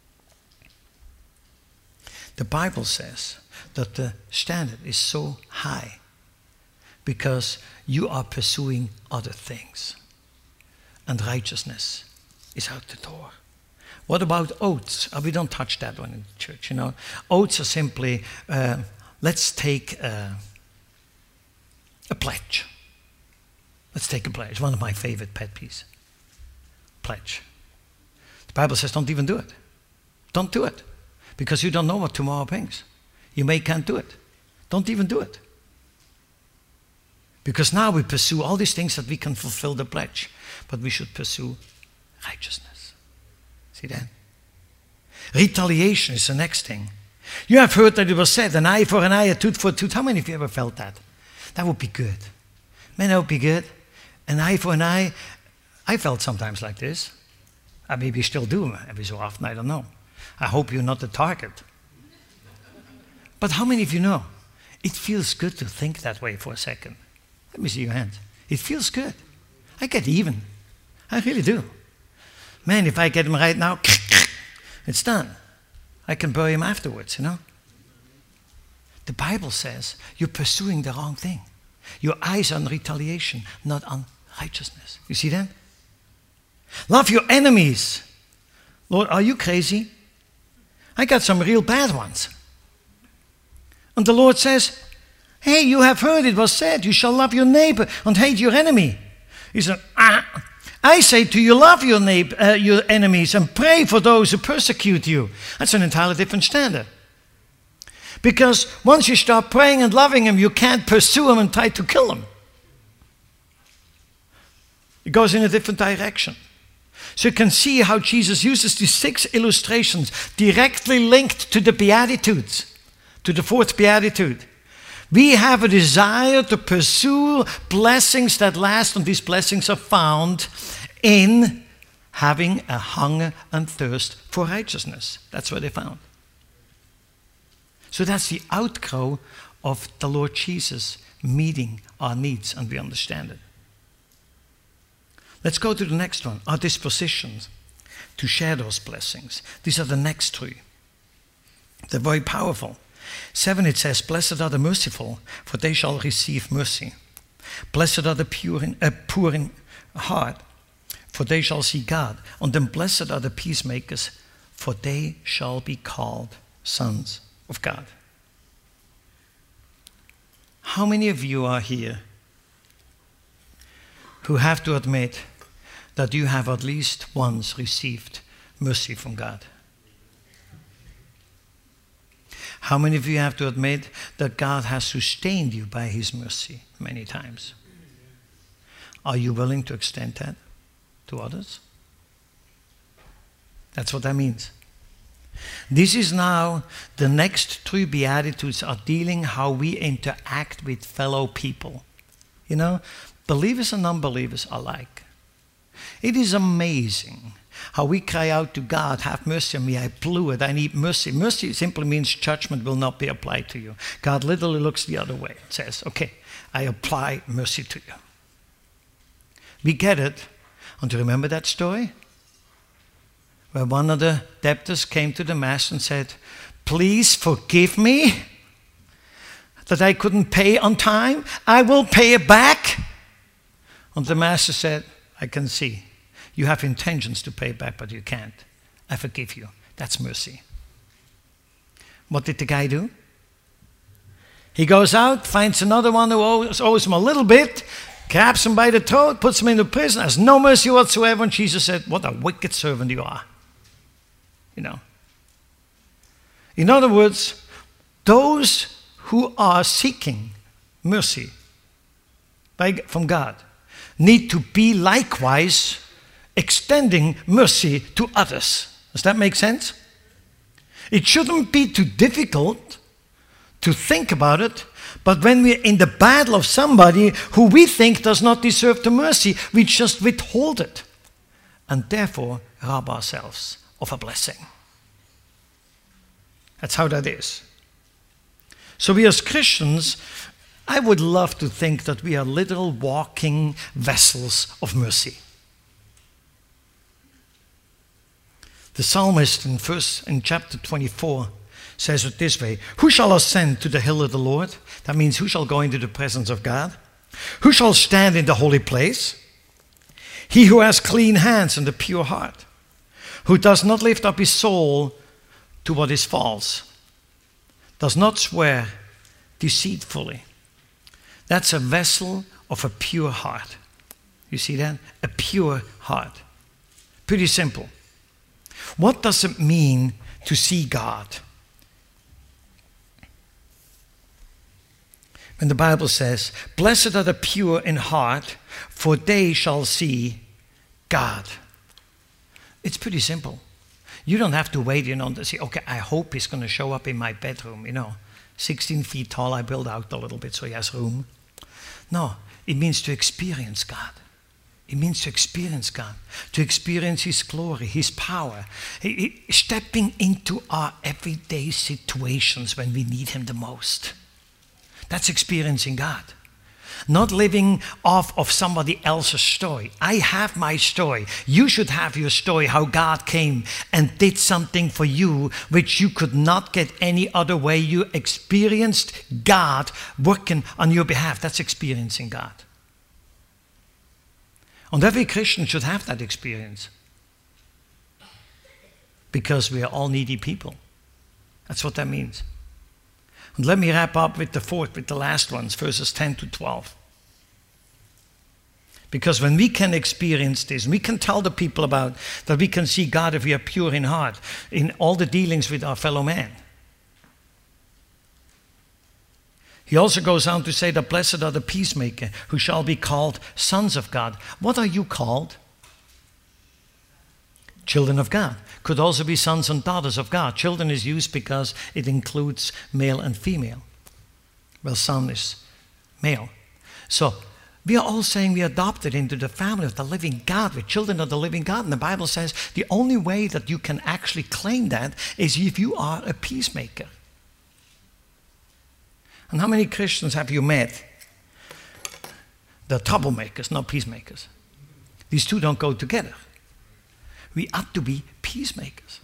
The Bible says that the standard is so high because you are pursuing other things. And righteousness is out the door. What about oaths? Oh, we don't touch that one in the church, you know. Oaths are simply, uh, let's take uh, a pledge. Let's take a pledge. One of my favorite pet peeves. Pledge. The Bible says don't even do it. Don't do it. Because you don't know what tomorrow brings. You may can't do it. Don't even do it. Because now we pursue all these things that we can fulfill the pledge. But we should pursue righteousness. See that? Retaliation is the next thing. You have heard that it was said, an eye for an eye, a tooth for a tooth. How many of you ever felt that? That would be good. Man, that would be good. An eye for an eye, I felt sometimes like this. I maybe still do every so often, I don't know. I hope you're not the target. But how many of you know? It feels good to think that way for a second. Let me see your hands. It feels good. I get even. I really do. Man, if I get him right now, it's done. I can bury him afterwards, you know. The Bible says you're pursuing the wrong thing. Your eyes are on retaliation, not on righteousness. You see that? Love your enemies. Lord, are you crazy? I got some real bad ones. And the Lord says, hey, you have heard it was said, you shall love your neighbor and hate your enemy. He said, ah, I say to you, love your neighbor, uh, your enemies and pray for those who persecute you. That's an entirely different standard. Because once you start praying and loving them, you can't pursue them and try to kill them. It goes in a different direction. So you can see how Jesus uses these six illustrations directly linked to the Beatitudes, to the fourth Beatitude. We have a desire to pursue blessings that last, and these blessings are found in having a hunger and thirst for righteousness. That's what they found. So that's the outgrow of the Lord Jesus meeting our needs, and we understand it. Let's go to the next one, our dispositions to share those blessings. These are the next three. They're very powerful. Seven, it says, blessed are the merciful, for they shall receive mercy. Blessed are the pure in, uh, poor in heart, for they shall see God. And then blessed are the peacemakers, for they shall be called sons of God. How many of you are here who have to admit that you have at least once received mercy from God? How many of you have to admit that God has sustained you by his mercy many times? Are you willing to extend that to others? That's what that means. This is now the next three Beatitudes are dealing how we interact with fellow people. You know, believers and unbelievers alike. It is amazing how we cry out to God, have mercy on me, I blew it, I need mercy. Mercy simply means judgment will not be applied to you. God literally looks the other way and says, okay, I apply mercy to you. We get it. And do you remember that story? Where one of the debtors came to the master and said, please forgive me that I couldn't pay on time. I will pay it back. And the master said, I can see. You have intentions to pay back, but you can't. I forgive you. That's mercy. What did the guy do? He goes out, finds another one who owes, owes him a little bit, grabs him by the throat, puts him into prison, has no mercy whatsoever, and Jesus said, what a wicked servant you are. You know. In other words, those who are seeking mercy by, from God need to be likewise extending mercy to others. Does that make sense? It shouldn't be too difficult to think about it, but when we're in the battle of somebody who we think does not deserve the mercy, we just withhold it and therefore rob ourselves of a blessing. That's how that is. So we as Christians, I would love to think that we are little walking vessels of mercy. The psalmist in verse in chapter twenty-four says it this way, who shall ascend to the hill of the Lord? That means who shall go into the presence of God? Who shall stand in the holy place? He who has clean hands and a pure heart, who does not lift up his soul to what is false, does not swear deceitfully. That's a vessel of a pure heart. You see that? A pure heart. Pretty simple. What does it mean to see God? When the Bible says, blessed are the pure in heart, for they shall see God. It's pretty simple. You don't have to wait, you know, to say, okay, I hope he's going to show up in my bedroom, you know. sixteen feet tall, I build out a little bit so he has room. No, it means to experience God. It means to experience God, to experience His glory, His power, he, he, stepping into our everyday situations when we need Him the most. That's experiencing God. Not living off of somebody else's story. I have my story. You should have your story, how God came and did something for you which you could not get any other way. You experienced God working on your behalf. That's experiencing God. And every Christian should have that experience. Because we are all needy people. That's what that means. And let me wrap up with the fourth, with the last ones, verses ten to twelve. Because when we can experience this, we can tell the people about that we can see God if we are pure in heart, in all the dealings with our fellow man. He also goes on to say that blessed are the peacemaker who shall be called sons of God. What are you called? Children of God. Could also be sons and daughters of God. Children is used because it includes male and female. Well, son is male. So we are all saying we are adopted into the family of the living God. We're children of the living God. And the Bible says the only way that you can actually claim that is if you are a peacemaker. And how many Christians have you met? They're troublemakers, not peacemakers. These two don't go together. We ought to be peacemakers.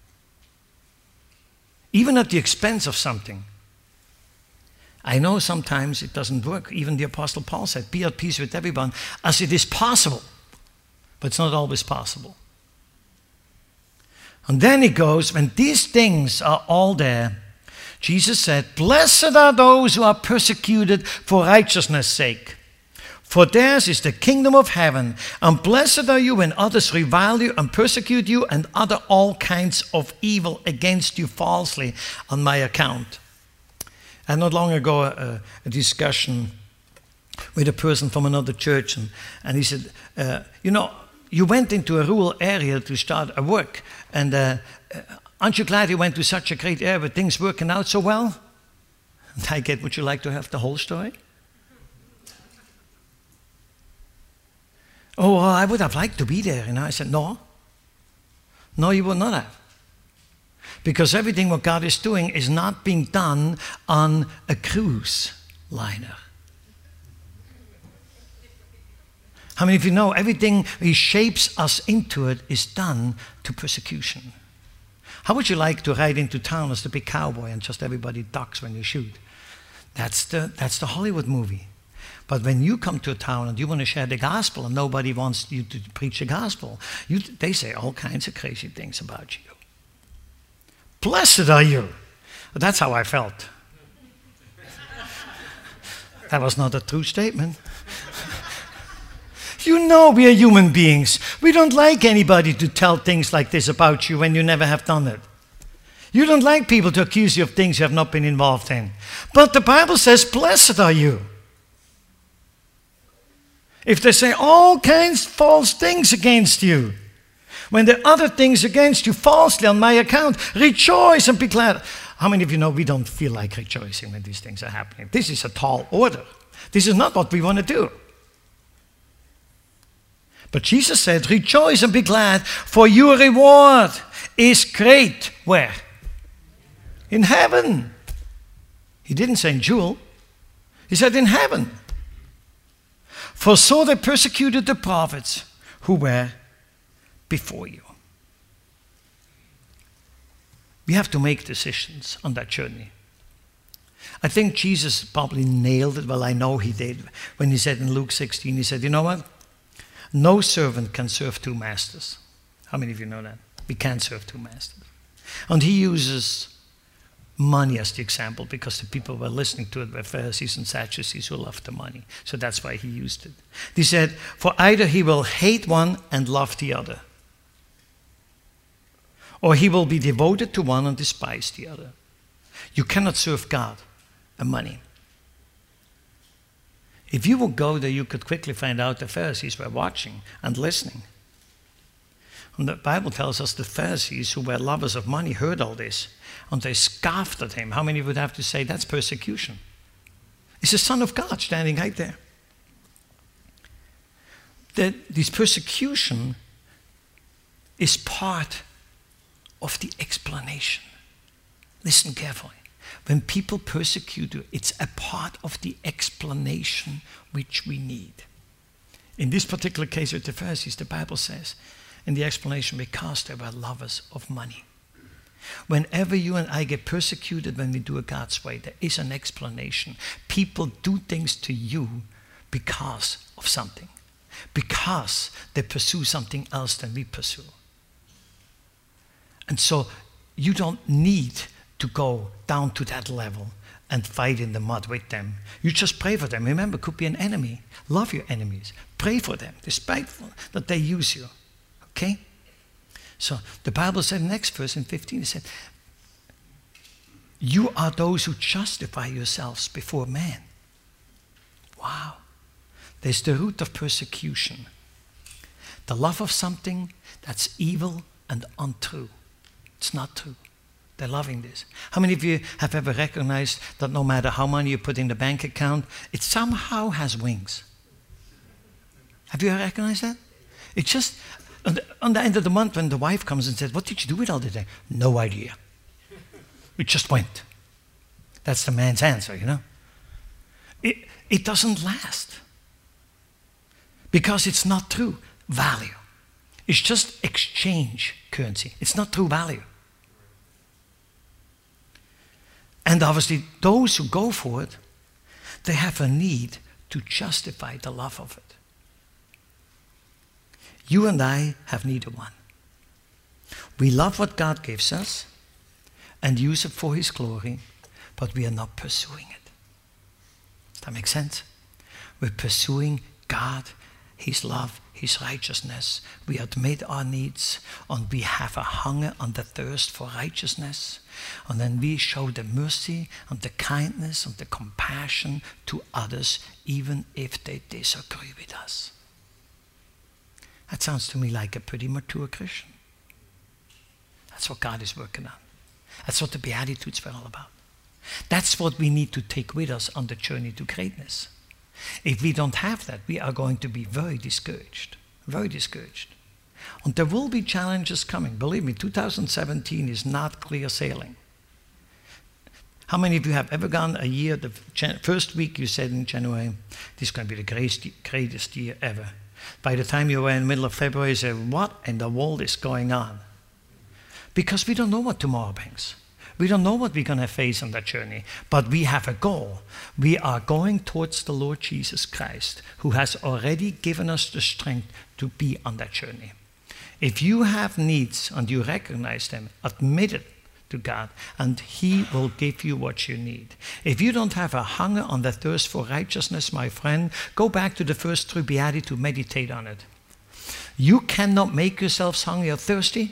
Even at the expense of something. I know sometimes it doesn't work. Even the Apostle Paul said, be at peace with everyone as it is possible. But it's not always possible. And then it goes, when these things are all there, Jesus said, blessed are those who are persecuted for righteousness' sake. For theirs is the kingdom of heaven. And blessed are you when others revile you and persecute you and utter all kinds of evil against you falsely on my account. And not long ago, a, a discussion with a person from another church. And, and he said, uh, you know, you went into a rural area to start a work. And uh, aren't you glad you went to such a great area with things working out so well? And I get, would you like to have the whole story? Oh, well, I would have liked to be there. And I said, no. No, you would not have. Because everything what God is doing is not being done on a cruise liner. How many of you know everything He shapes us into it is done to persecution? How would you like to ride into town as the big cowboy and just everybody ducks when you shoot? That's the, that's the Hollywood movie. But when you come to a town and you want to share the gospel and nobody wants you to preach the gospel, you, they say all kinds of crazy things about you. Blessed are you. That's how I felt. That was not a true statement. You know we are human beings. We don't like anybody to tell things like this about you when you never have done it. You don't like people to accuse you of things you have not been involved in. But the Bible says, blessed are you. If they say all kinds of false things against you, when there are other things against you falsely on my account, rejoice and be glad. How many of you know we don't feel like rejoicing when these things are happening? This is a tall order. This is not what we want to do. But Jesus said, rejoice and be glad, for your reward is great. Where? In heaven. He didn't say in Jewel. He said in heaven. For so they persecuted the prophets who were before you. We have to make decisions on that journey. I think Jesus probably nailed it. Well, I know he did. When he said in Luke sixteen, he said, you know what? No servant can serve two masters. How many of you know that? We can't serve two masters. And he uses money as the example because the people who were listening to it were Pharisees and Sadducees who loved the money. So that's why he used it. He said, for either he will hate one and love the other, or he will be devoted to one and despise the other. You cannot serve God and money. If you would go there, you could quickly find out the Pharisees were watching and listening. And the Bible tells us the Pharisees, who were lovers of money, heard all this, and they scoffed at him. How many would have to say that's persecution? It's the Son of God standing right there. that this persecution is part of the explanation. Listen carefully. When people persecute you, it's a part of the explanation which we need. In this particular case with the Pharisees, the Bible says, in the explanation, because they were lovers of money. Whenever you and I get persecuted when we do it God's way, there is an explanation. People do things to you because of something. Because they pursue something else than we pursue. And so you don't need to go down to that level and fight in the mud with them. You just pray for them. Remember, it could be an enemy. Love your enemies. Pray for them, despite that they use you. Okay? So the Bible said in the next verse in fifteen, it said, you are those who justify yourselves before man. Wow. There's the root of persecution. The love of something that's evil and untrue. It's not true. They're loving this. How many of you have ever recognized that no matter how money you put in the bank account, it somehow has wings? Have you ever recognized that? It just, on the, on the end of the month when the wife comes and says, what did you do with all the day? No idea. It just went. That's the man's answer, you know. It, it doesn't last. Because it's not true value. It's just exchange currency. It's not true value. And obviously, those who go for it, they have a need to justify the love of it. You and I have neither one. We love what God gives us and use it for His glory, but we are not pursuing it. Does that make sense? We're pursuing God, His love, His righteousness. We admit our needs, and we have a hunger and the thirst for righteousness. And then we show the mercy and the kindness and the compassion to others, even if they disagree with us. That sounds to me like a pretty mature Christian. That's what God is working on. That's what the Beatitudes were all about. That's what we need to take with us on the journey to greatness. If we don't have that, we are going to be very discouraged, very discouraged. And there will be challenges coming. Believe me, two thousand seventeen is not clear sailing. How many of you have ever gone a year, the first week you said in January, this is going to be the greatest, greatest year ever. By the time you were in the middle of February, you said, what in the world is going on? Because we don't know what tomorrow brings. We don't know what we're going to face on that journey, but we have a goal. We are going towards the Lord Jesus Christ, who has already given us the strength to be on that journey. If you have needs and you recognize them, admit it to God, and He will give you what you need. If you don't have a hunger and a thirst for righteousness, my friend, go back to the first three Beatitudes, meditate on it. You cannot make yourselves hungry or thirsty.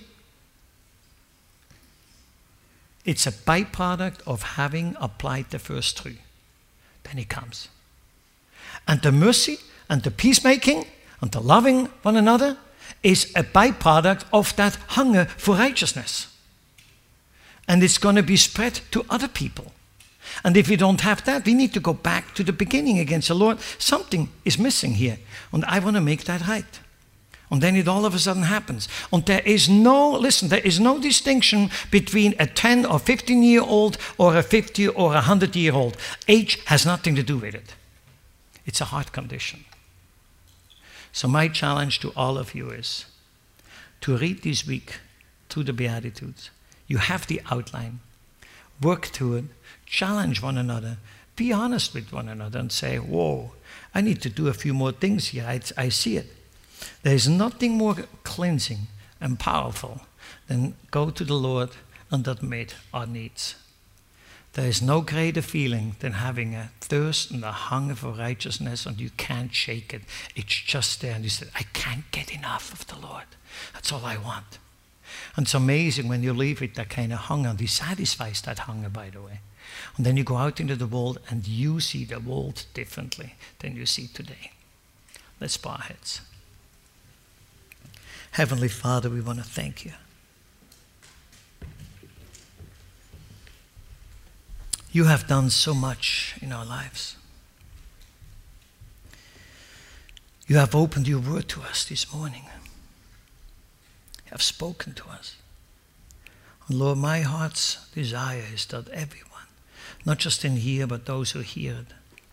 It's a byproduct of having applied the first three. Then it comes. And the mercy and the peacemaking and the loving one another is a byproduct of that hunger for righteousness. And it's going to be spread to other people. And if we don't have that, we need to go back to the beginning again. So Lord, something is missing here. And I want to make that right. And then it all of a sudden happens. And there is no, listen, there is no distinction between a ten or fifteen year old or a fifty or a one hundred year old. Age has nothing to do with it. It's a heart condition. So my challenge to all of you is to read this week through the Beatitudes. You have the outline. Work through it. Challenge one another. Be honest with one another and say, whoa, I need to do a few more things here. I, I see it. There is nothing more cleansing and powerful than go to the Lord and admit our needs. There is no greater feeling than having a thirst and a hunger for righteousness and you can't shake it. It's just there and you say, I can't get enough of the Lord. That's all I want. And it's amazing when you leave with that kind of hunger, and He satisfies that hunger, by the way. And then you go out into the world and you see the world differently than you see today. Let's bow our heads. Heavenly Father, we want to thank You. You have done so much in our lives. You have opened your word to us this morning. You have spoken to us. And Lord, my heart's desire is that everyone, not just in here, but those who hear it,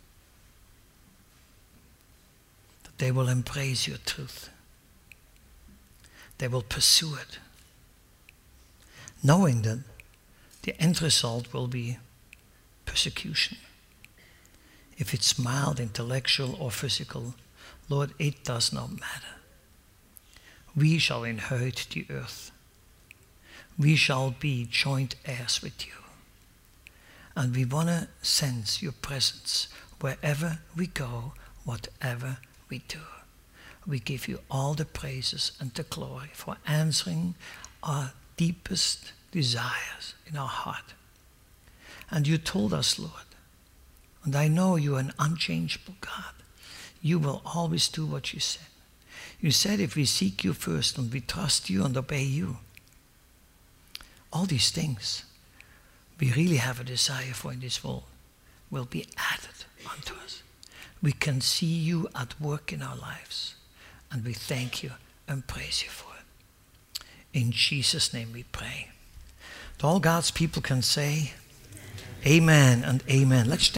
that they will embrace your truth. They will pursue it, knowing that the end result will be persecution. If it's mild, intellectual, or physical, Lord, it does not matter. We shall inherit the earth. We shall be joint heirs with you. And we want to sense your presence wherever we go, whatever we do. We give you all the praises and the glory for answering our deepest desires in our heart. And you told us, Lord, and I know you are an unchangeable God. You will always do what you said. You said if we seek you first and we trust you and obey you, all these things we really have a desire for in this world will be added unto us. We can see you at work in our lives, and we thank you and praise you for it. In Jesus' name we pray. All God's people can say, amen and amen. Let's